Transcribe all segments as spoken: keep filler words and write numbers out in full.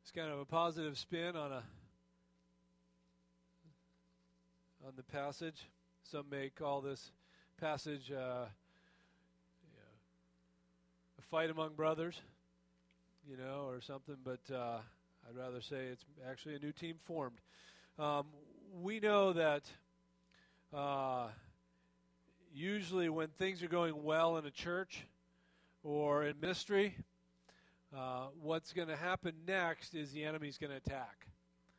It's kind of a positive spin on a on the passage. Some may call this passage uh, yeah, a fight among brothers, you know, or something. But uh, I'd rather say it's actually a new team formed. Um, we know that uh, usually when things are going well in a church or in ministry, Uh, what's going to happen next is the enemy's going to attack.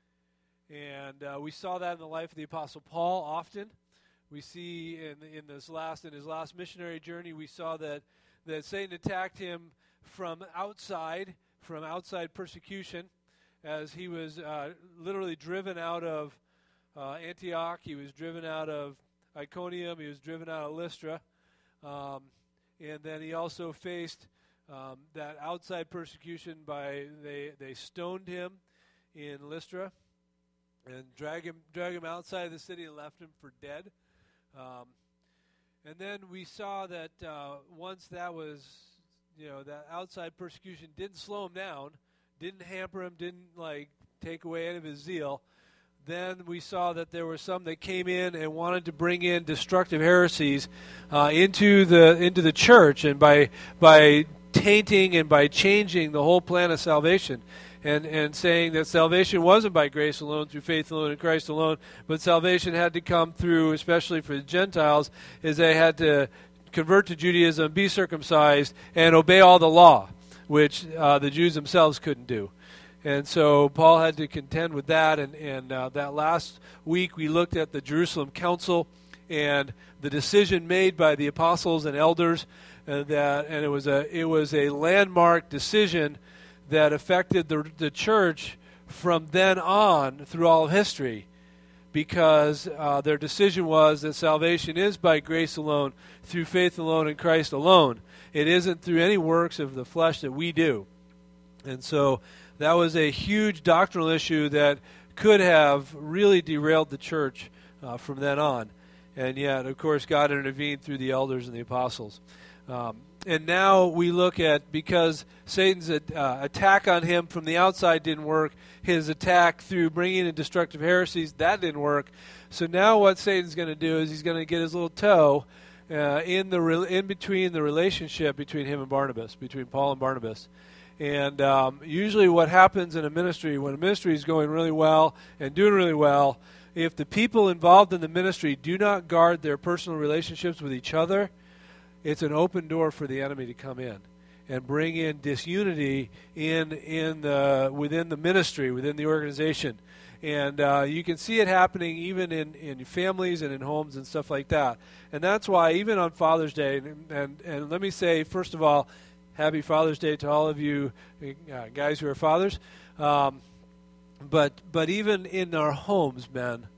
And uh, we saw that in the life of the Apostle Paul often. We see in in this last in his last missionary journey, we saw that, that Satan attacked him from outside, from outside persecution, as he was uh, literally driven out of uh, Antioch. He was driven out of Iconium. He was driven out of Lystra. Um, and then he also faced Um, that outside persecution by they they stoned him in Lystra and drag him drag him outside of the city and left him for dead. Um, and then we saw that uh, once that was, you know, that outside persecution didn't slow him down, didn't hamper him, didn't like take away any of his zeal. Then we saw that there were some that came in and wanted to bring in destructive heresies uh, into the into the church, and by by tainting and by changing the whole plan of salvation, and, and saying that salvation wasn't by grace alone, through faith alone, in Christ alone, but salvation had to come through, especially for the Gentiles, is they had to convert to Judaism, be circumcised, and obey all the law, which uh, the Jews themselves couldn't do. And so Paul had to contend with that, and, and uh, that last week we looked at the Jerusalem Council and the decision made by the apostles and elders. Uh, that and it was a it was a landmark decision that affected the the church from then on through all of history, because uh, their decision was that salvation is by grace alone, through faith alone, in Christ alone. It isn't through any works of the flesh that we do. And so that was a huge doctrinal issue that could have really derailed the church uh, from then on. And yet, of course, God intervened through the elders and the apostles. Um, and now we look at, because Satan's uh, attack on him from the outside didn't work, his attack through bringing in destructive heresies, that didn't work. So now what Satan's going to do is he's going to get his little toe uh, in the re- in between the relationship between him and Barnabas, between Paul and Barnabas. And um, usually what happens in a ministry, when a ministry is going really well and doing really well, if the people involved in the ministry do not guard their personal relationships with each other, it's an open door for the enemy to come in and bring in disunity in in the within the ministry, within the organization. And uh, you can see it happening even in, in families and in homes and stuff like that. And that's why even on Father's Day, and, and, and let me say, first of all, happy Father's Day to all of you uh, guys who are fathers. Um, but but even in our homes, men,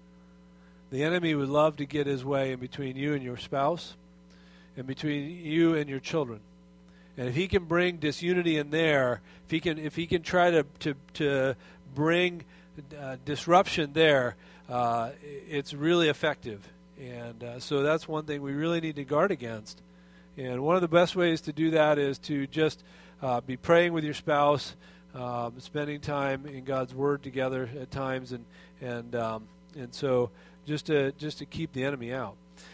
the enemy would love to get his way in between you and your spouse, and between you and your children. And if he can bring disunity in there, if he can if he can try to to, to bring uh, disruption there, uh, it's really effective. And uh, so that's one thing we really need to guard against. And one of the best ways to do that is to just uh, be praying with your spouse, um, spending time in God's Word together at times, and and um, and so just to just to keep the enemy out.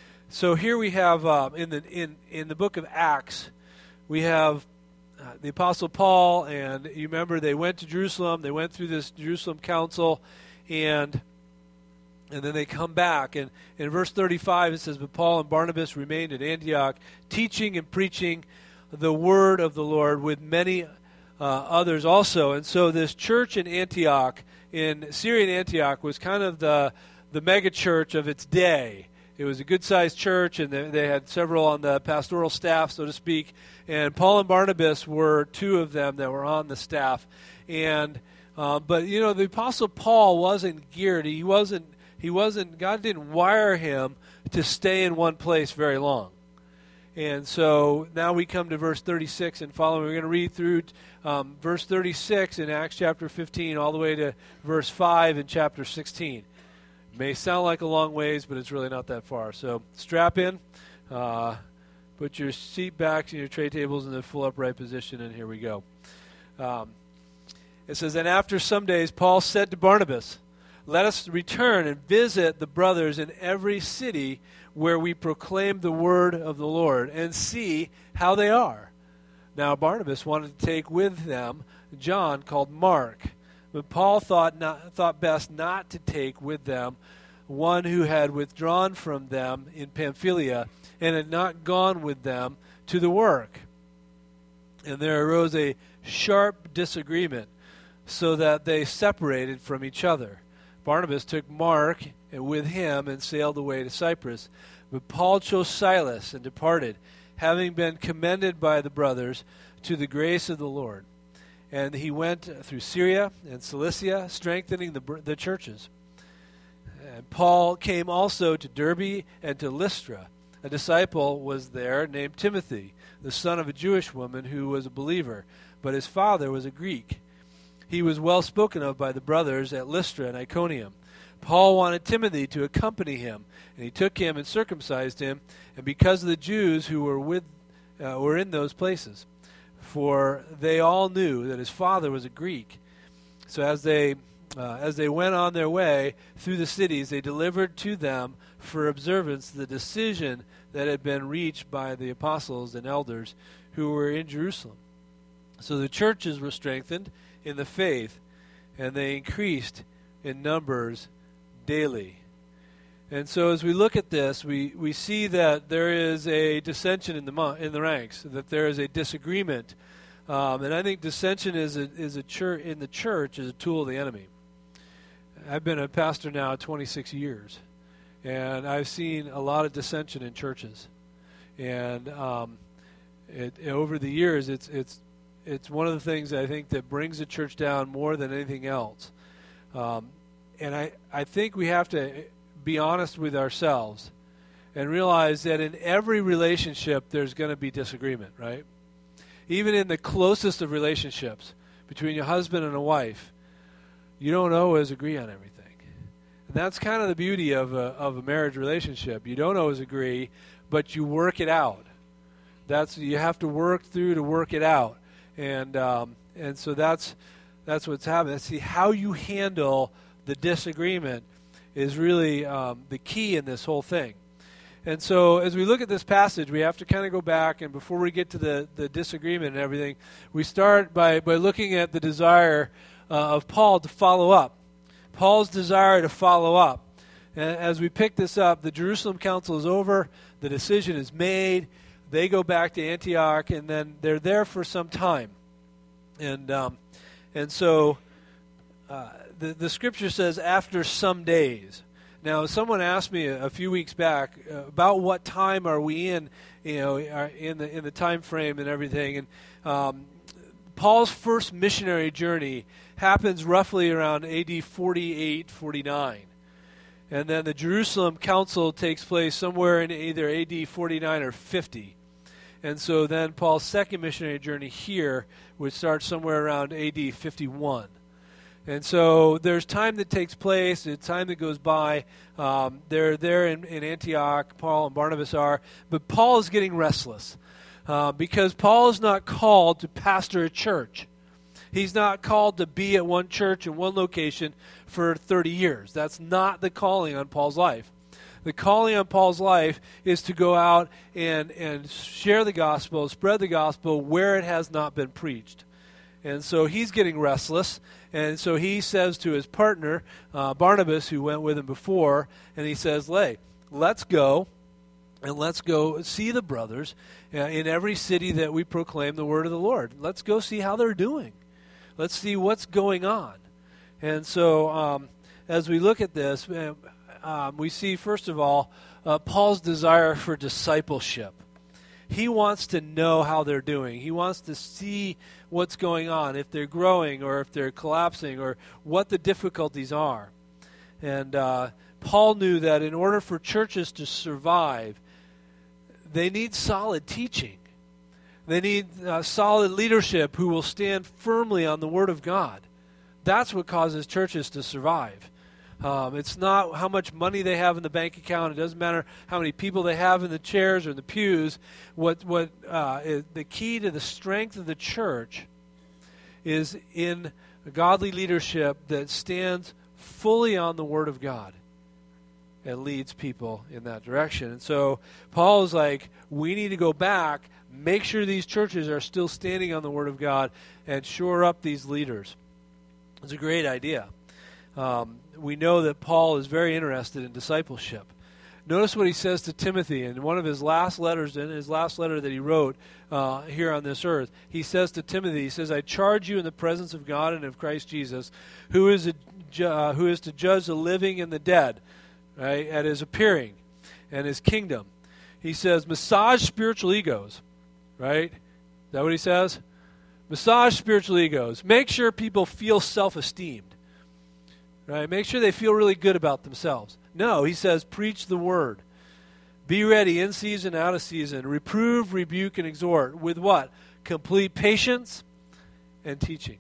So here we have um, in the in, in the book of Acts, we have uh, the Apostle Paul, and you remember they went to Jerusalem. They went through this Jerusalem council, and and then they come back. And in verse thirty-five it says, "But Paul and Barnabas remained at Antioch, teaching and preaching the word of the Lord with many uh, others also." And so this church in Antioch, in Syrian Antioch, was kind of the the mega church of its day. It was a good-sized church, and they, they had several on the pastoral staff, so to speak. And Paul and Barnabas were two of them that were on the staff. And uh, but you know, the Apostle Paul wasn't geared. He wasn't. He wasn't. God didn't wire him to stay in one place very long. And so now we come to verse thirty-six and following. We're going to read through um, verse thirty-six in Acts chapter fifteen all the way to verse five in chapter sixteen. May sound like a long ways, but it's really not that far. So strap in, uh, put your seat backs and your tray tables in the full upright position, and here we go. Um, It says, "And after some days Paul said to Barnabas, 'Let us return and visit the brothers in every city where we proclaim the word of the Lord, and see how they are.' Now Barnabas wanted to take with them John, called Mark, but Paul thought not, thought best not to take with them one who had withdrawn from them in Pamphylia and had not gone with them to the work. And there arose a sharp disagreement, so that they separated from each other. Barnabas took Mark and with him and sailed away to Cyprus. But Paul chose Silas and departed, having been commended by the brothers to the grace of the Lord. And he went through Syria and Cilicia, strengthening the, the churches. And Paul came also to Derbe and to Lystra. A disciple was there named Timothy, the son of a Jewish woman who was a believer, but his father was a Greek. He was well spoken of by the brothers at Lystra and Iconium. Paul wanted Timothy to accompany him, and he took him and circumcised him, and because of the Jews who were with uh, were in those places, for they all knew that his father was a Greek. So as they uh, as they went on their way through the cities, they delivered to them for observance the decision that had been reached by the apostles and elders who were in Jerusalem. So the churches were strengthened in the faith, and they increased in numbers daily. And so as we look at this, we, we see that there is a dissension in the mo- in the ranks, that there is a disagreement. Um, and I think dissension is a, is a church in the church is a tool of the enemy. I've been a pastor now twenty-six years, and I've seen a lot of dissension in churches. And um, it, over the years, it's it's it's one of the things I think that brings the church down more than anything else. Um, and I, I think we have to be honest with ourselves and realize that in every relationship there's going to be disagreement, right? Even in the closest of relationships between your husband and a wife, you don't always agree on everything. And that's kind of the beauty of a, of a marriage relationship. You don't always agree, but you work it out. That's you have to work through to work it out. And um, and so that's that's what's happening. See, how you handle the disagreement is really um, the key in this whole thing. And so as we look at this passage, we have to kind of go back, and before we get to the, the disagreement and everything, we start by, by looking at the desire uh, of Paul to follow up. Paul's desire to follow up. And as we pick this up, the Jerusalem Council is over, the decision is made, they go back to Antioch, and then they're there for some time. And um, and so uh, the, the scripture says, after some days. Now, someone asked me a, a few weeks back, uh, about what time are we in, you know, are in the in the time frame and everything. And um, Paul's first missionary journey happens roughly around A D forty-eight, forty-nine. And then the Jerusalem Council takes place somewhere in either A D forty-nine or fifty. And so then Paul's second missionary journey here would start somewhere around A D fifty-one. And so there's time that takes place, there's time that goes by. Um, they're there in, in Antioch, Paul and Barnabas are. But Paul is getting restless uh, because Paul is not called to pastor a church. He's not called to be at one church in one location for thirty years. That's not the calling on Paul's life. The calling on Paul's life is to go out and, and share the gospel, spread the gospel where it has not been preached. And so he's getting restless. And so he says to his partner, uh, Barnabas, who went with him before, and he says, "Lay, let's go, and let's go see the brothers uh, in every city that we proclaim the word of the Lord. Let's go see how they're doing. Let's see what's going on." And so um, as we look at this, um, we see, first of all, uh, Paul's desire for discipleship. He wants to know how they're doing. He wants to see what's going on, if they're growing or if they're collapsing or what the difficulties are. And uh, Paul knew that in order for churches to survive, they need solid teaching. They need uh, solid leadership who will stand firmly on the Word of God. That's what causes churches to survive. Um, it's not how much money they have in the bank account. It doesn't matter how many people they have in the chairs or in the pews. What what uh, is the key to the strength of the church is in a godly leadership that stands fully on the Word of God and leads people in that direction. And so Paul is like, we need to go back, make sure these churches are still standing on the Word of God, and shore up these leaders. It's a great idea. Um, we know that Paul is very interested in discipleship. Notice what he says to Timothy in one of his last letters, in his last letter that he wrote uh, here on this earth. He says to Timothy, he says, I charge you in the presence of God and of Christ Jesus, who is, a, ju- uh, who is to judge the living and the dead, right, at his appearing and his kingdom. He says, massage spiritual egos, right? Is that what he says? Massage spiritual egos. Make sure people feel self-esteemed, right? Make sure they feel really good about themselves. No, he says, preach the word. Be ready in season, out of season. Reprove, rebuke, and exhort. With what? Complete patience and teaching.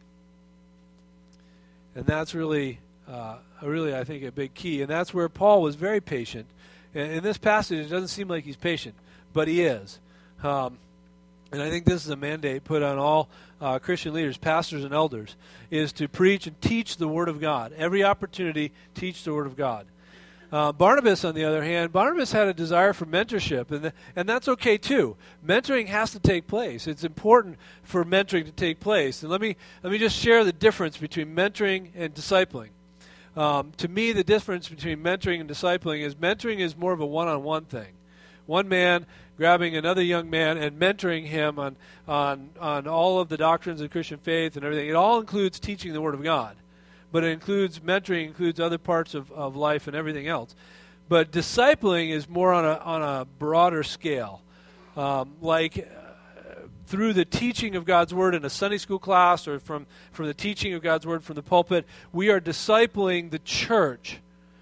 And that's really, uh, really, I think, a big key. And that's where Paul was very patient. And in this passage, it doesn't seem like he's patient, but he is. Um, and I think this is a mandate put on all uh, Christian leaders, pastors and elders, is to preach and teach the Word of God. Every opportunity, teach the Word of God. Uh, Barnabas, on the other hand, Barnabas had a desire for mentorship, and, th- and that's okay too. Mentoring has to take place. It's important for mentoring to take place. And let me let me just share the difference between mentoring and discipling. Um, to me, the difference between mentoring and discipling is mentoring is more of a one-on-one thing. One man grabbing another young man and mentoring him on, on, on all of the doctrines of Christian faith and everything. It all includes teaching the Word of God. But it includes mentoring, includes other parts of, of life and everything else. But discipling is more on a on a broader scale, um, like uh, through the teaching of God's Word in a Sunday school class, or from, from the teaching of God's Word from the pulpit. We are discipling the church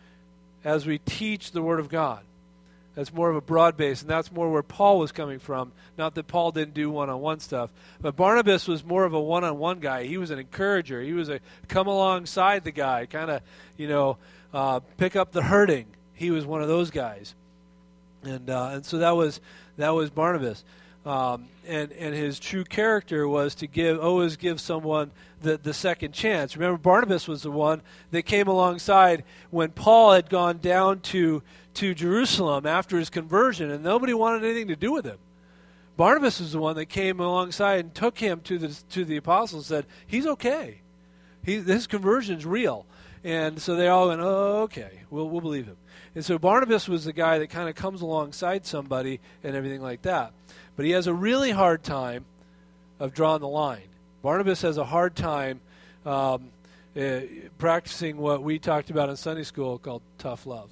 as we teach the Word of God. That's more of a broad base, and that's more where Paul was coming from. Not that Paul didn't do one-on-one stuff, but Barnabas was more of a one-on-one guy. He was an encourager. He was a come alongside the guy, kind of, you know, uh, pick up the hurting. He was one of those guys, and uh, and so that was that was Barnabas, um, and and his true character was to give always give someone the the second chance. Remember, Barnabas was the one that came alongside when Paul had gone down to. to Jerusalem after his conversion, and nobody wanted anything to do with him. Barnabas was the one that came alongside and took him to the to the apostles and said, he's okay. He, his conversion's real. And so they all went, oh, okay, we'll, we'll believe him. And so Barnabas was the guy that kind of comes alongside somebody and everything like that. But he has a really hard time of drawing the line. Barnabas has a hard time um, uh, practicing what we talked about in Sunday school called tough love.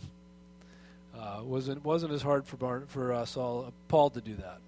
Uh, wasn't wasn't as hard for Bar- for uh, Saul, uh, Paul to do that.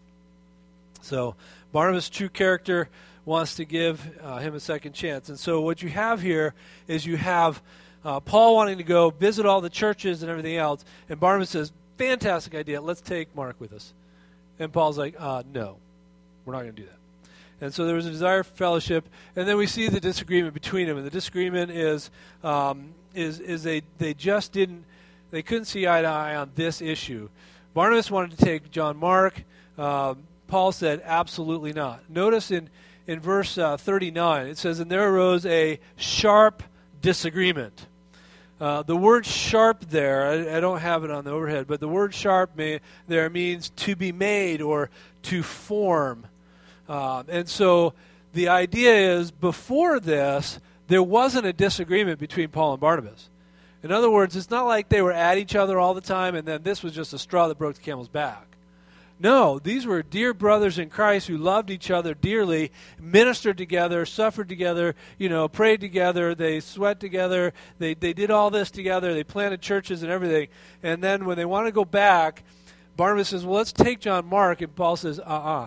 So Barnabas' true character wants to give uh, him a second chance. And so what you have here is you have uh, Paul wanting to go visit all the churches and everything else, and Barnabas says, fantastic idea, let's take Mark with us. And Paul's like, uh, no, we're not going to do that. And so there was a desire for fellowship, and then we see the disagreement between them. And the disagreement is um, is is they they just didn't. They couldn't see eye to eye on this issue. Barnabas wanted to take John Mark. Uh, Paul said, absolutely not. Notice in, in verse uh, thirty-nine, it says, and there arose a sharp disagreement. Uh, the word sharp there, I, I don't have it on the overhead, but the word sharp may, there means to be made or to form. Uh, and so the idea is, before this, there wasn't a disagreement between Paul and Barnabas. In other words, it's not like they were at each other all the time and then this was just a straw that broke the camel's back. No, these were dear brothers in Christ who loved each other dearly, ministered together, suffered together, you know, prayed together, they sweat together, they, they did all this together, they planted churches and everything. And then when they want to go back, Barnabas says, well, let's take John Mark. And Paul says, uh-uh,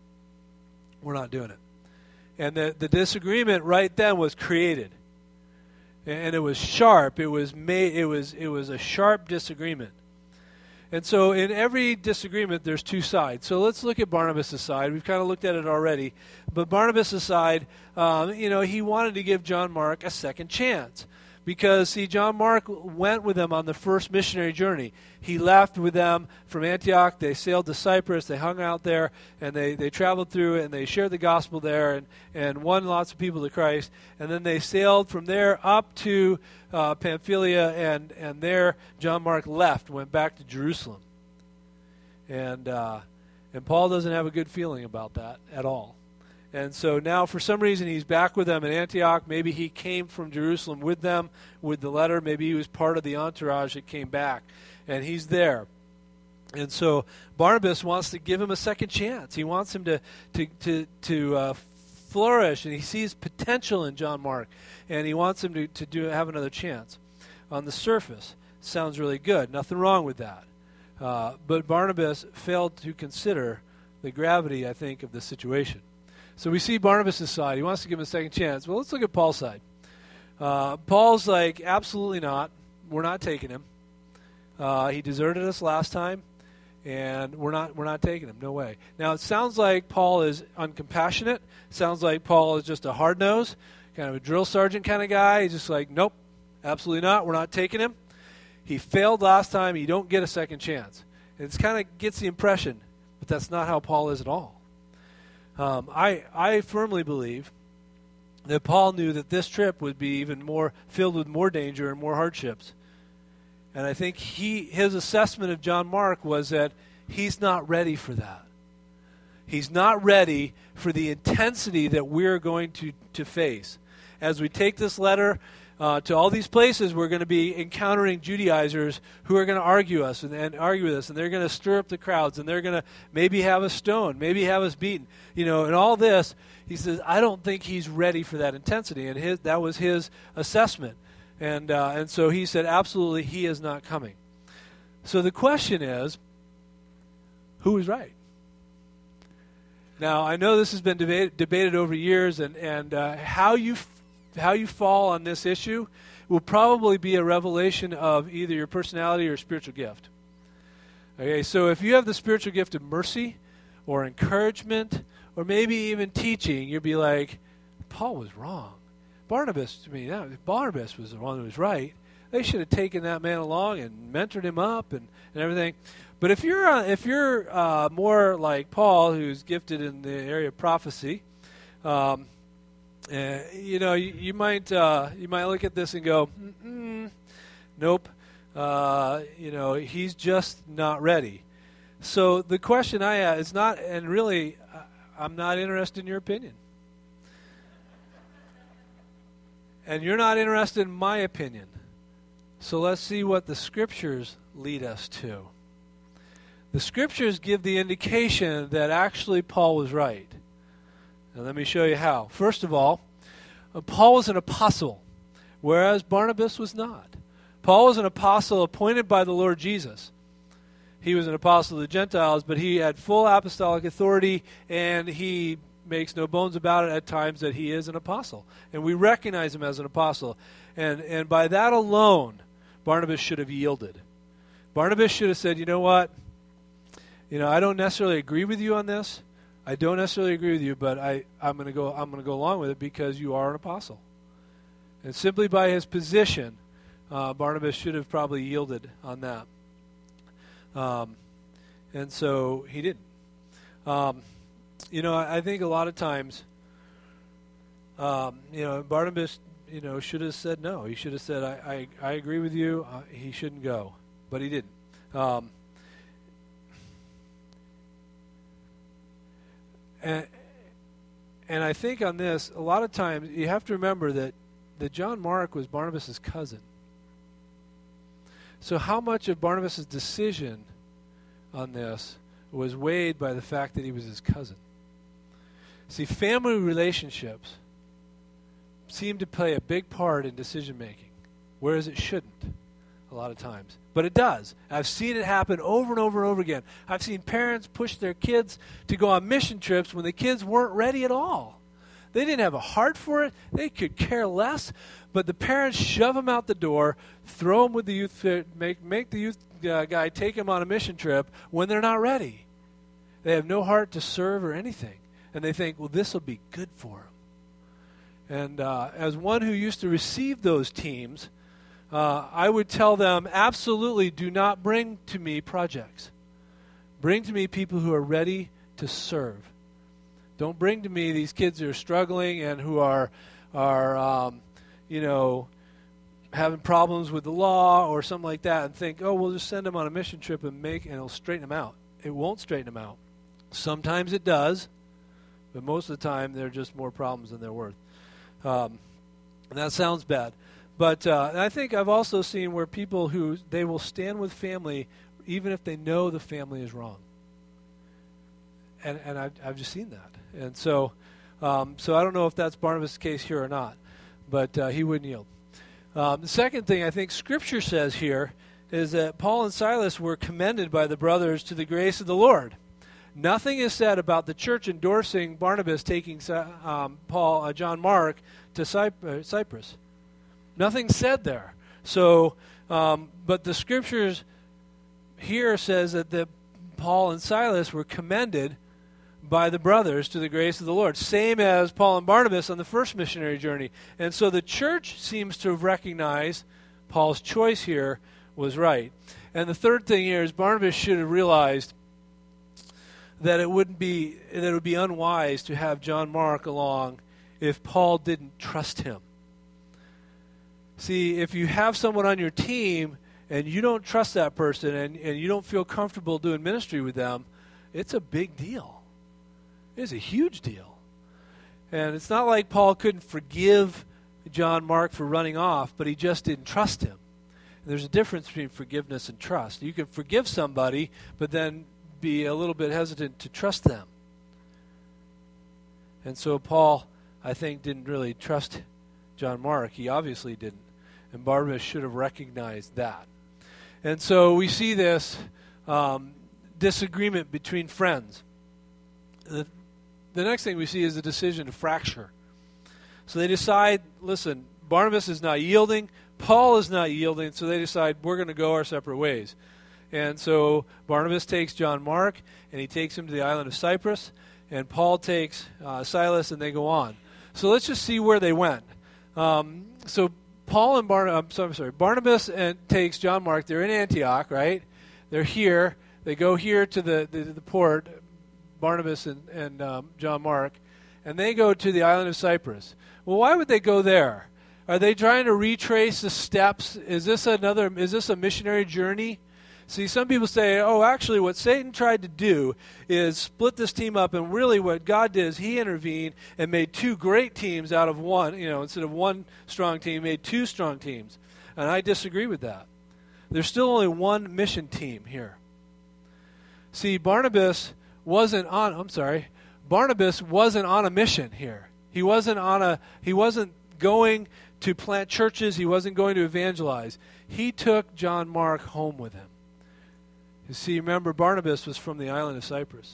we're not doing it. And the, the disagreement right then was created. And it was sharp. It was made. It was. It was a sharp disagreement. And so, in every disagreement, there's two sides. So let's look at Barnabas' side. We've kind of looked at it already, but Barnabas' side, um, you know, he wanted to give John Mark a second chance Because, see, John Mark went with them on the first missionary journey. He left with them from Antioch. They sailed to Cyprus. They hung out there, and they, they traveled through it, and they shared the gospel there and, and won lots of people to Christ. And then they sailed from there up to uh, Pamphylia, and, and there John Mark left, went back to Jerusalem. And, uh, and Paul doesn't have a good feeling about that at all. And so now, for some reason, he's back with them in Antioch. Maybe he came from Jerusalem with them with the letter. Maybe he was part of the entourage that came back. And he's there. And so Barnabas wants to give him a second chance. He wants him to, to, to, to uh, flourish. And he sees potential in John Mark. And he wants him to, to do have another chance. On the surface, sounds really good. Nothing wrong with that. Uh, but Barnabas failed to consider the gravity, I think, of the situation. So we see Barnabas' side. He wants to give him a second chance. Well, let's look at Paul's side. Uh, Paul's like, absolutely not. We're not taking him. Uh, he deserted us last time, and we're not we're not taking him. No way. Now, it sounds like Paul is uncompassionate. Sounds like Paul is just a hard-nosed, kind of a drill sergeant kind of guy. He's just like, nope, absolutely not. We're not taking him. He failed last time. You don't get a second chance. It kind of gets the impression, but that's not how Paul is at all. Um, I, I firmly believe that Paul knew that this trip would be even more filled with more danger and more hardships. And I think he his assessment of John Mark was that he's not ready for that. He's not ready for the intensity that we're going to, to face. As we take this letter uh, to all these places, we're going to be encountering Judaizers who are going to argue us and, and argue with us, and they're going to stir up the crowds, and they're going to maybe have us stoned, maybe have us beaten. You know, and all this, he says, I don't think he's ready for that intensity. And his, that was his assessment. And, uh, and so he said, absolutely, he is not coming. So the question is, who is right? Now, I know this has been debate, debated over years, and, and uh, how, you f- how you fall on this issue will probably be a revelation of either your personality or spiritual gift. Okay, so if you have the spiritual gift of mercy or encouragement, or maybe even teaching, you'd be like, Paul was wrong. Barnabas, I mean, that, Barnabas was the one who was right. They should have taken that man along and mentored him up and, and everything. But if you're uh, if you're uh, more like Paul, who's gifted in the area of prophecy, um, uh, you know, you, you might uh, you might look at this and go, Mm-mm, nope, uh, you know, he's just not ready. So the question I have is not, and really, I'm not interested in your opinion. And you're not interested in my opinion. So let's see what the Scriptures lead us to. The Scriptures give the indication that actually Paul was right. Now let me show you how. First of all, uh, Paul was an apostle, whereas Barnabas was not. Paul was an apostle appointed by the Lord Jesus. He was an apostle to the Gentiles, but he had full apostolic authority, and he makes no bones about it at times that he is an apostle. And we recognize him as an apostle. And, and by that alone, Barnabas should have yielded. Barnabas should have said, you know what? You know, I don't necessarily agree with you on this. I don't necessarily agree with you, but I, I'm going to go I'm going to go along with it because you are an apostle. And simply by his position, uh, Barnabas should have probably yielded on that. Um, and so he didn't. Um, you know, I, I think a lot of times, um, you know, Barnabas, you know, should have said no. He should have said, I, I, I agree with you. Uh, he shouldn't go. But he didn't. Um, and, and I think on this, a lot of times, you have to remember that, that John Mark was Barnabas' cousin. So how much of Barnabas' decision on this was weighed by the fact that he was his cousin? See, family relationships seem to play a big part in decision-making, whereas it shouldn't a lot of times. But it does. I've seen it happen over and over and over again. I've seen parents push their kids to go on mission trips when the kids weren't ready at all. They didn't have a heart for it. They could care less. But the parents shove them out the door, throw them with the youth, make, make the youth uh, guy take them on a mission trip when they're not ready. They have no heart to serve or anything. And they think, well, this will be good for them. And uh, as one who used to receive those teams, uh, I would tell them, absolutely do not bring to me projects. Bring to me people who are ready to serve. Don't bring to me these kids who are struggling and who are, are um, you know, having problems with the law or something like that, and think, oh, we'll just send them on a mission trip and make, and it'll straighten them out. It won't straighten them out. Sometimes it does, but most of the time they're just more problems than they're worth. Um, and that sounds bad. But uh, I think I've also seen where people who, they will stand with family even if they know the family is wrong. And and I've, I've just seen that. And so um, so I don't know if that's Barnabas' case here or not, but uh, he wouldn't yield. Um, the second thing I think Scripture says here is that Paul and Silas were commended by the brothers to the grace of the Lord. Nothing is said about the church endorsing Barnabas taking um, Paul, uh, John Mark to Cyp- uh, Cyprus. Nothing said there. So, um, but the Scriptures here says that the Paul and Silas were commended by the brothers to the grace of the Lord, same as Paul and Barnabas on the first missionary journey. And so the church seems to have recognized Paul's choice here was right. And the third thing here is Barnabas should have realized that it wouldn't be that it would be unwise to have John Mark along if Paul didn't trust him. See, if you have someone on your team and you don't trust that person and, and you don't feel comfortable doing ministry with them, it's a big deal. It's a huge deal. And it's not like Paul couldn't forgive John Mark for running off, but he just didn't trust him. And there's a difference between forgiveness and trust. You can forgive somebody, but then be a little bit hesitant to trust them. And so Paul, I think, didn't really trust John Mark. He obviously didn't. And Barnabas should have recognized that. And so we see this um, disagreement between friends. The, the next thing we see is the decision to fracture. So they decide, listen, Barnabas is not yielding, Paul is not yielding, so they decide we're going to go our separate ways. And so Barnabas takes John Mark, and he takes him to the island of Cyprus, and Paul takes uh, Silas, and they go on. So let's just see where they went. Um, so Paul and Barnabas, I'm sorry, sorry, Barnabas and takes John Mark. They're in Antioch, right? They're here. They go here to the, the, the port, Barnabas and, and um, John Mark, and they go to the island of Cyprus. Well, why would they go there? Are they trying to retrace the steps? Is this another? Is this a missionary journey? See, some people say, oh, actually what Satan tried to do is split this team up, and really what God did is he intervened and made two great teams out of one. You know, instead of one strong team, made two strong teams. And I disagree with that. There's still only one mission team here. See, Barnabas wasn't on, I'm sorry, Barnabas wasn't on a mission here. He wasn't on a, he wasn't going to plant churches. He wasn't going to evangelize. He took John Mark home with him. You see, remember, Barnabas was from the island of Cyprus.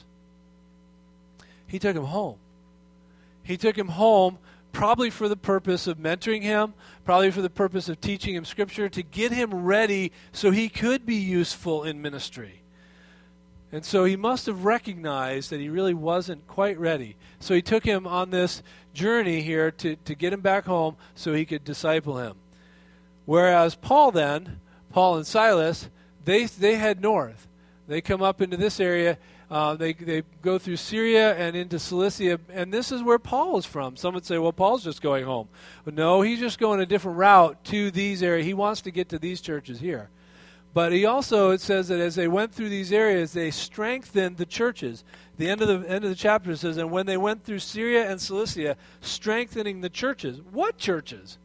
He took him home. He took him home probably for the purpose of mentoring him, probably for the purpose of teaching him Scripture, to get him ready so he could be useful in ministry. And so he must have recognized that he really wasn't quite ready. So he took him on this journey here to, to get him back home so he could disciple him. Whereas Paul then, Paul and Silas, they they head north. They come up into this area. Uh, they they go through Syria and into Cilicia, and this is where Paul is from. Some would say, well, Paul's just going home. But no, he's just going a different route to these areas. He wants to get to these churches here. But he also, it says that as they went through these areas, they strengthened the churches. The end of the end of the chapter says, and when they went through Syria and Cilicia, strengthening the churches. What churches?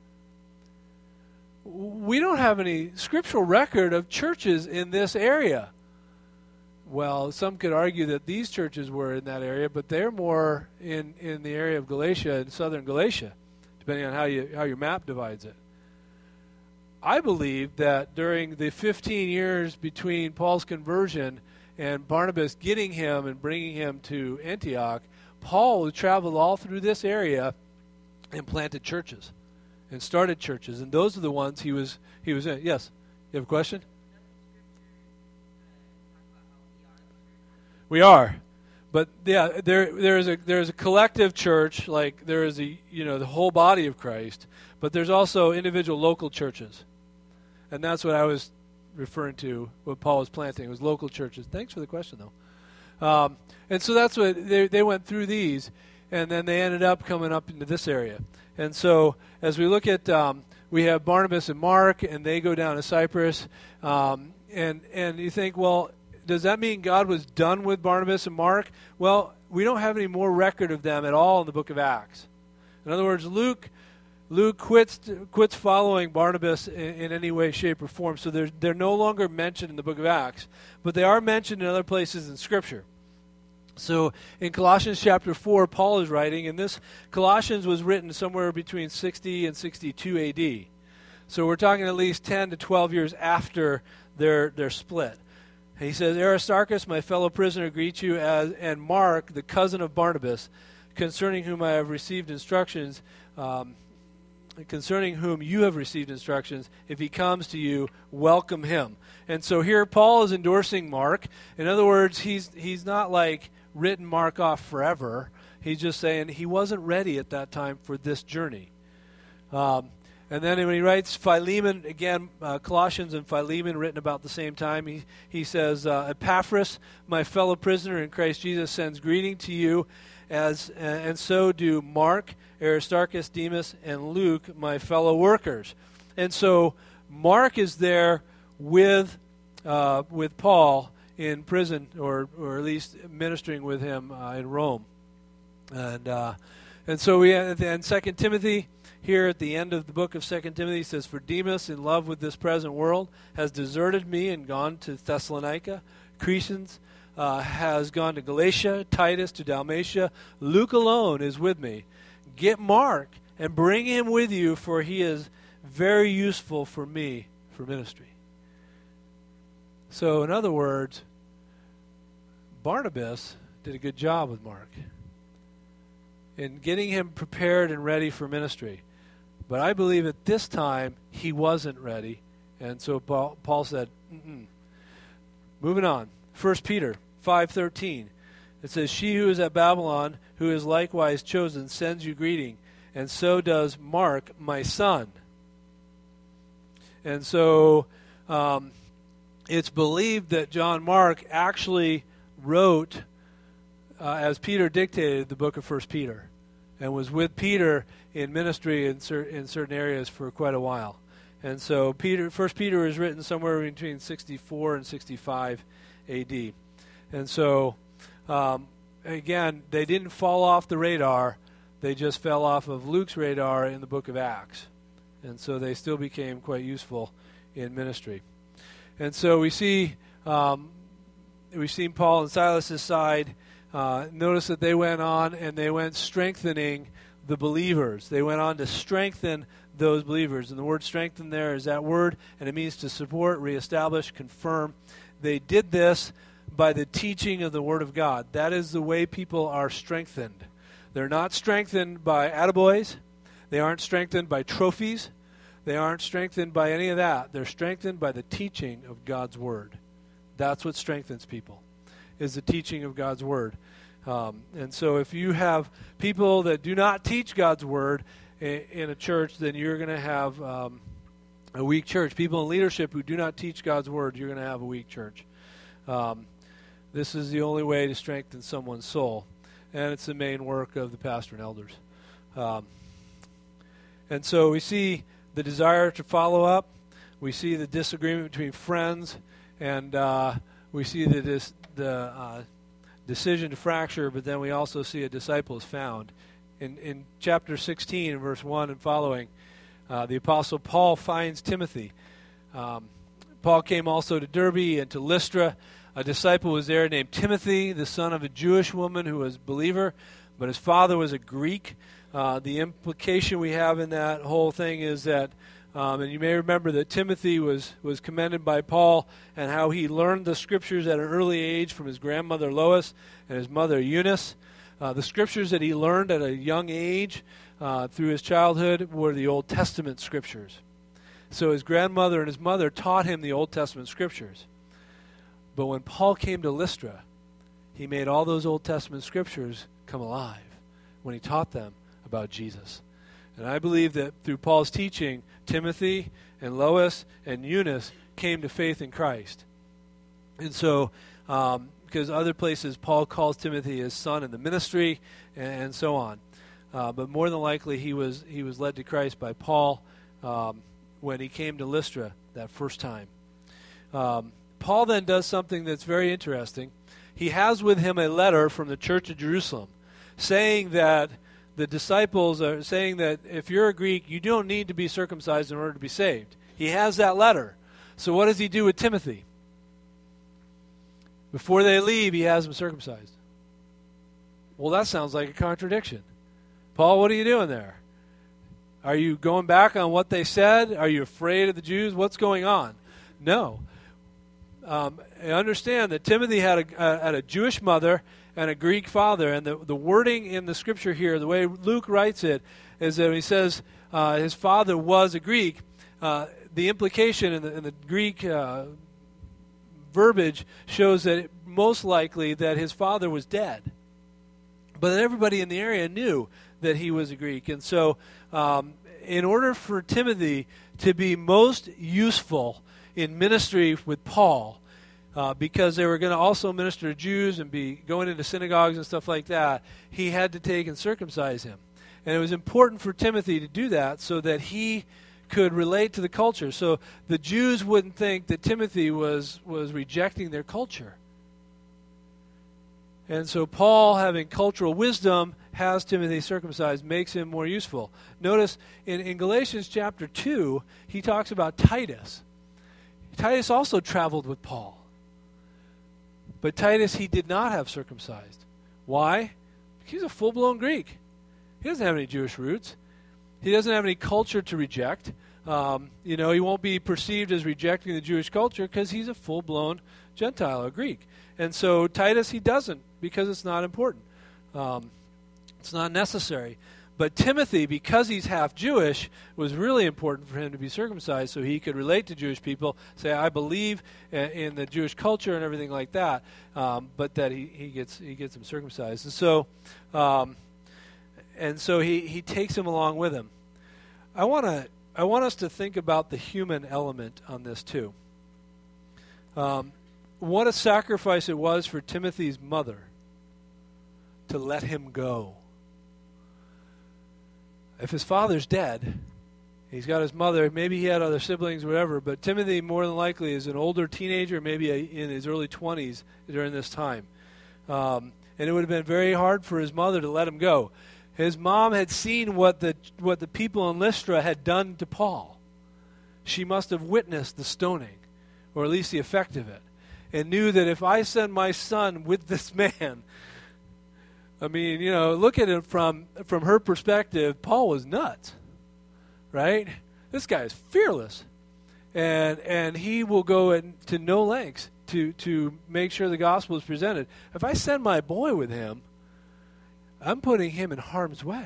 We don't have any scriptural record of churches in this area. Well, some could argue that these churches were in that area, but they're more in, in the area of Galatia and southern Galatia, depending on how you how your map divides it. I believe that during the fifteen years between Paul's conversion and Barnabas getting him and bringing him to Antioch, Paul traveled all through this area and planted churches and started churches, and those are the ones he was he was in. Yes, you have a question? We are, but yeah, there there is a there is a collective church, like there is a you know the whole body of Christ, but there's also individual local churches. And that's what I was referring to, what Paul was planting. It was local churches. Thanks for the question, though. Um, and so that's what they, they went through these, and then they ended up coming up into this area. And so as we look at, um, we have Barnabas and Mark, and they go down to Cyprus. Um, and, and you think, well, does that mean God was done with Barnabas and Mark? Well, we don't have any more record of them at all in the book of Acts. In other words, Luke Luke quits quits following Barnabas in, in any way, shape, or form. So they're, they're no longer mentioned in the book of Acts, but they are mentioned in other places in Scripture. So in Colossians chapter four, Paul is writing, and this Colossians was written somewhere between sixty and sixty-two A D. So we're talking at least ten to twelve years after their, their split. And he says, Aristarchus, my fellow prisoner, greets you, as, and Mark, the cousin of Barnabas, concerning whom I have received instructions, um, concerning whom you have received instructions. If he comes to you, welcome him. And so here Paul is endorsing Mark. In other words, he's he's not like written Mark off forever. He's just saying he wasn't ready at that time for this journey. Um, and then when he writes Philemon, again, uh, Colossians and Philemon written about the same time, he, he says, uh, Epaphras, my fellow prisoner in Christ Jesus, sends greeting to you, as uh, and so do Mark, Aristarchus, Demas, and Luke, my fellow workers. And so Mark is there with uh, with Paul in prison, or or at least ministering with him uh, in Rome. And uh, and so we and Second Timothy here at the end of the book of Second Timothy says, "For Demas, in love with this present world, has deserted me and gone to Thessalonica. Crescens uh, has gone to Galatia. Titus to Dalmatia. Luke alone is with me. Get Mark and bring him with you, for he is very useful for me for ministry." So, in other words, Barnabas did a good job with Mark in getting him prepared and ready for ministry. But I believe at this time he wasn't ready, and so Paul, Paul said, Mm-mm. Moving on, First Peter five thirteen. It says, "She who is at Babylon, who is likewise chosen, sends you greeting, and so does Mark, my son." And so um, it's believed that John Mark actually wrote, uh, as Peter dictated, the book of First Peter, and was with Peter in ministry in, cer- in certain areas for quite a while. And so Peter, First Peter is written somewhere between sixty-four and sixty-five A D. And so, um, again, they didn't fall off the radar. They just fell off of Luke's radar in the book of Acts. And so they still became quite useful in ministry. And so we see, um, we've seen Paul and Silas' side. Uh, notice that they went on and they went strengthening the believers. They went on to strengthen those believers. And the word strengthen there is that word, and it means to support, reestablish, confirm. They did this by the teaching of the Word of God. That is the way people are strengthened. They're not strengthened by attaboys. They aren't strengthened by trophies. They aren't strengthened by any of that. They're strengthened by the teaching of God's Word. That's what strengthens people, is the teaching of God's Word. Um, and so if you have people that do not teach God's Word in, in a church, then you're going to have um, a weak church. People in leadership who do not teach God's Word, you're going to have a weak church. Um, this is the only way to strengthen someone's soul, and it's the main work of the pastor and elders. Um, and so we see the desire to follow up. We see the disagreement between friends, and uh, we see the, dis- the uh, decision to fracture, but then we also see a disciple is found. In, in chapter sixteen, verse one and following, uh, the Apostle Paul finds Timothy. Um, Paul came also to Derbe and to Lystra. A disciple was there named Timothy, the son of a Jewish woman who was a believer, but his father was a Greek. Uh, the implication we have in that whole thing is that, um, and you may remember that Timothy was, was commended by Paul and how he learned the scriptures at an early age from his grandmother Lois and his mother Eunice. Uh, the scriptures that he learned at a young age uh, through his childhood were the Old Testament scriptures. So his grandmother and his mother taught him the Old Testament scriptures. But when Paul came to Lystra, he made all those Old Testament scriptures come alive when he taught them about Jesus. And I believe that through Paul's teaching, Timothy and Lois and Eunice came to faith in Christ. And so, um, because other places Paul calls Timothy his son in the ministry and, and so on. Uh, but more than likely he was he was led to Christ by Paul um, when he came to Lystra that first time. Um, Paul then does something that's very interesting. He has with him a letter from the church of Jerusalem saying that the disciples are saying that if you're a Greek, you don't need to be circumcised in order to be saved. He has that letter. So what does he do with Timothy? Before they leave, he has them circumcised. Well, that sounds like a contradiction. Paul, what are you doing there? Are you going back on what they said? Are you afraid of the Jews? What's going on? No. Um, I understand that Timothy had a, uh, had a Jewish mother and a Greek father, and the, the wording in the scripture here, the way Luke writes it, is that when he says uh, his father was a Greek, uh, the implication in the, in the Greek uh, verbiage shows that it, most likely that his father was dead. But everybody in the area knew that he was a Greek. And so um, in order for Timothy to be most useful in ministry with Paul, Uh, because they were going to also minister to Jews and be going into synagogues and stuff like that, he had to take and circumcise him. And it was important for Timothy to do that so that he could relate to the culture. So the Jews wouldn't think that Timothy was, was rejecting their culture. And so Paul, having cultural wisdom, has Timothy circumcised, makes him more useful. Notice in, in Galatians chapter two, he talks about Titus. Titus also traveled with Paul. But Titus, he did not have circumcised. Why? He's a full-blown Greek. He doesn't have any Jewish roots. He doesn't have any culture to reject. Um, you know, he won't be perceived as rejecting the Jewish culture because he's a full-blown Gentile, a Greek. And so Titus, he doesn't because it's not important. Um, it's not necessary. But Timothy, because he's half Jewish, was really important for him to be circumcised so he could relate to Jewish people, say, I believe in, in the Jewish culture and everything like that, um, but that he, he gets he gets him circumcised. And so um, and so he, he takes him along with him. I want to I want us to think about the human element on this too. Um, what a sacrifice it was for Timothy's mother to let him go. If his father's dead, he's got his mother, maybe he had other siblings, whatever, but Timothy more than likely is an older teenager, maybe a, in his early twenties during this time. Um, and it would have been very hard for his mother to let him go. His mom had seen what the what the people in Lystra had done to Paul. She must have witnessed the stoning, or at least the effect of it, and knew that if I send my son with this man, I mean, you know, look at it from from her perspective, Paul was nuts, right? This guy is fearless, and and he will go in, to no lengths to, to make sure the gospel is presented. If I send my boy with him, I'm putting him in harm's way.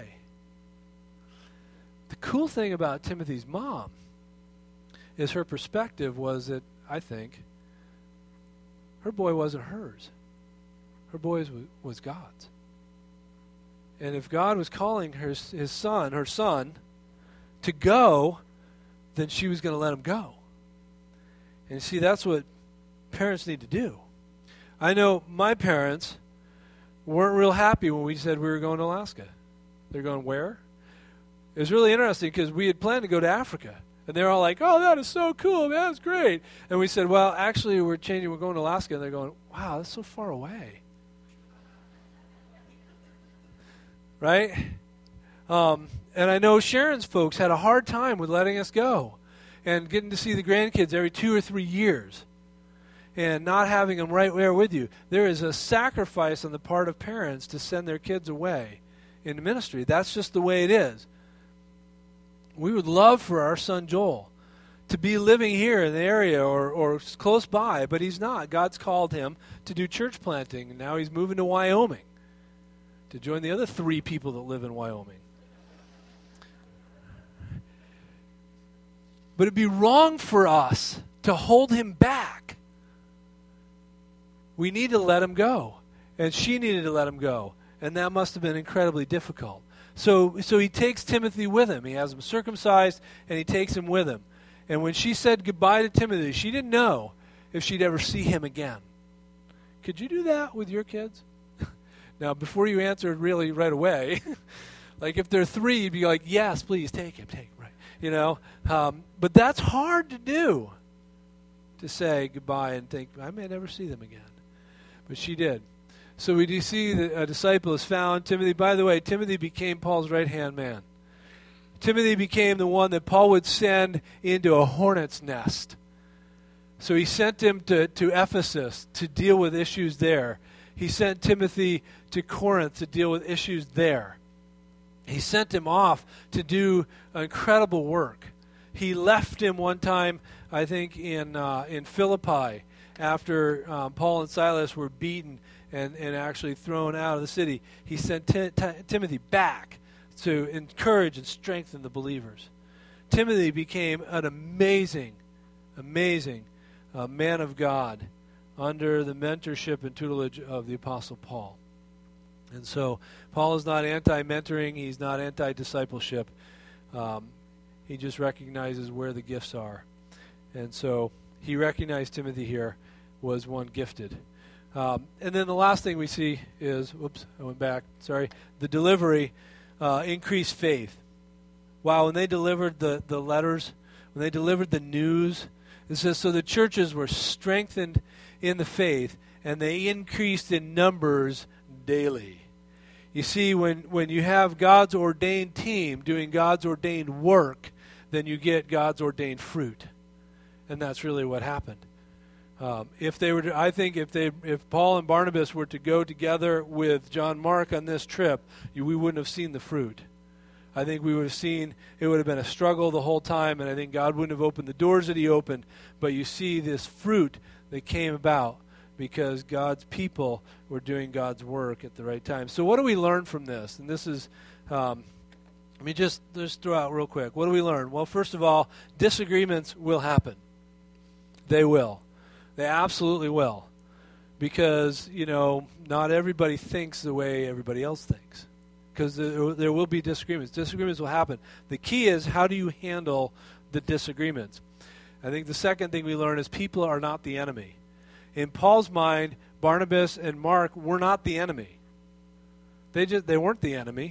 The cool thing about Timothy's mom is her perspective was that, I think, her boy wasn't hers. Her boy was, was God's. And if God was calling her, his son, her son, to go, then she was going to let him go. And see, that's what parents need to do. I know my parents weren't real happy when we said we were going to Alaska. They're going, where? It was really interesting because we had planned to go to Africa. And they were all like, oh, that is so cool, man, that's great. And we said, well, actually, we're changing, we're going to Alaska. And they're going, wow, that's so far away. Right? Um, and I know Sharon's folks had a hard time with letting us go and getting to see the grandkids every two or three years and not having them right there with you. There is a sacrifice on the part of parents to send their kids away into ministry. That's just the way it is. We would love for our son Joel to be living here in the area or, or close by, but he's not. God's called him to do church planting, and now he's moving to Wyoming to join the other three people that live in Wyoming. But it'd be wrong for us to hold him back. We need to let him go. And she needed to let him go. And that must have been incredibly difficult. So, so he takes Timothy with him. He has him circumcised, and he takes him with him. And when she said goodbye to Timothy, she didn't know if she'd ever see him again. Could you do that with your kids? Now, before you answer really right away, like if they're three, you'd be like, yes, please, take him, take him, right? You know, um, but that's hard to do, to say goodbye and think, I may never see them again. But she did. So we do see that a disciple is found. Timothy, by the way, Timothy became Paul's right-hand man. Timothy became the one that Paul would send into a hornet's nest. So he sent him to, to Ephesus to deal with issues there. He sent Timothy to Corinth to deal with issues there. He sent him off to do incredible work. He left him one time, I think, in uh, in Philippi after um, Paul and Silas were beaten and, and actually thrown out of the city. He sent T- T- Timothy back to encourage and strengthen the believers. Timothy became an amazing, amazing uh, man of God under the mentorship and tutelage of the Apostle Paul. And so Paul is not anti-mentoring. He's not anti-discipleship. Um, he just recognizes where the gifts are. And so he recognized Timothy here was one gifted. Um, and then the last thing we see is, whoops, I went back, sorry, the delivery uh, increased faith. Wow, when they delivered the, the letters, when they delivered the news, it says, so the churches were strengthened in the faith, and they increased in numbers daily. You see, when, when you have God's ordained team doing God's ordained work, then you get God's ordained fruit. And that's really what happened. Um, if they were to, I think if they, if Paul and Barnabas were to go together with John Mark on this trip, you, we wouldn't have seen the fruit. I think we would have seen, it would have been a struggle the whole time, and I think God wouldn't have opened the doors that he opened. But you see this fruit that came about because God's people were doing God's work at the right time. So what do we learn from this? And this is, um, let me just, just throw out real quick. What do we learn? Well, first of all, disagreements will happen. They will. They absolutely will. Because, you know, not everybody thinks the way everybody else thinks. Because there, there will be disagreements. Disagreements will happen. The key is, how do you handle the disagreements? I think the second thing we learn is people are not the enemy. In Paul's mind, Barnabas and Mark were not the enemy. They just they weren't the enemy.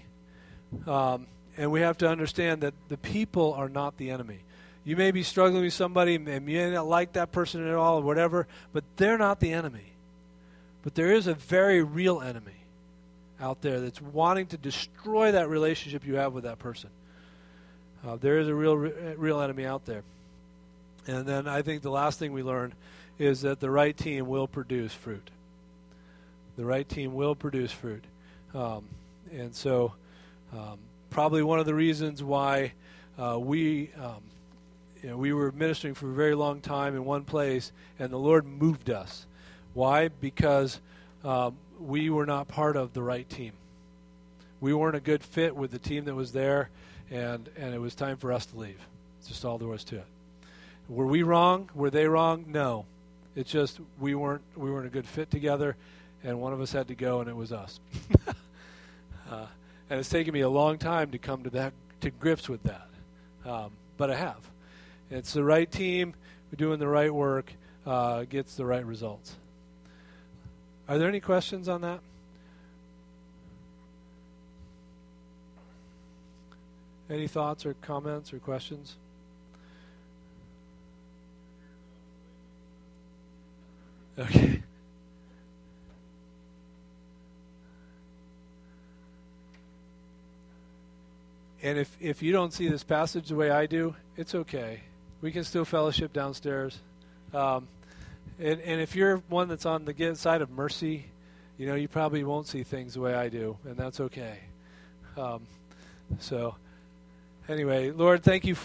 Um, and we have to understand that the people are not the enemy. You may be struggling with somebody, and you may not like that person at all or whatever, but they're not the enemy. But there is a very real enemy out there that's wanting to destroy that relationship you have with that person. Uh, there is a real, real enemy out there. And then I think the last thing we learn is that the right team will produce fruit. The right team will produce fruit. Um, and so um, probably one of the reasons why uh, we... Um, You know, we were ministering for a very long time in one place, and the Lord moved us. Why? Because um, we were not part of the right team. We weren't a good fit with the team that was there, and, and it was time for us to leave. It's just all there was to it. Were we wrong? Were they wrong? No. It's just we weren't we weren't a good fit together, and one of us had to go, and it was us. uh, and it's taken me a long time to come to that to grips with that, um, but I have. It's the right team, we're doing the right work, uh, gets the right results. Are there any questions on that? Any thoughts or comments or questions? Okay. And if, if you don't see this passage the way I do, it's okay. We can still fellowship downstairs. Um, and, and if you're one that's on the side of mercy, you know, you probably won't see things the way I do, and that's okay. Um, so, anyway, Lord, thank you for